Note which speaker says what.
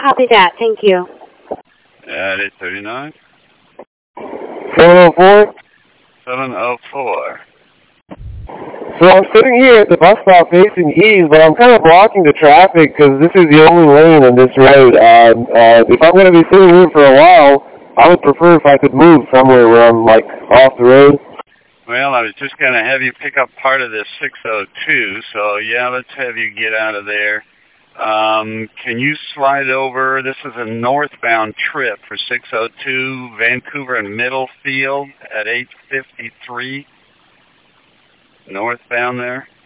Speaker 1: Copy that. Thank you.
Speaker 2: At 839.
Speaker 3: 704.
Speaker 2: 704.
Speaker 3: So I'm sitting here at the bus stop facing east, but I'm kind of blocking the traffic because this is the only lane on this road. If I'm going to be sitting here for a while, I would prefer if I could move somewhere where I'm, like, off the road.
Speaker 2: Well, I was just going to have you pick up part of this 602, so yeah, let's have you get out of there. Can you slide over? This is a northbound trip for 602, Vancouver and Middlefield at 8:53. Northbound there.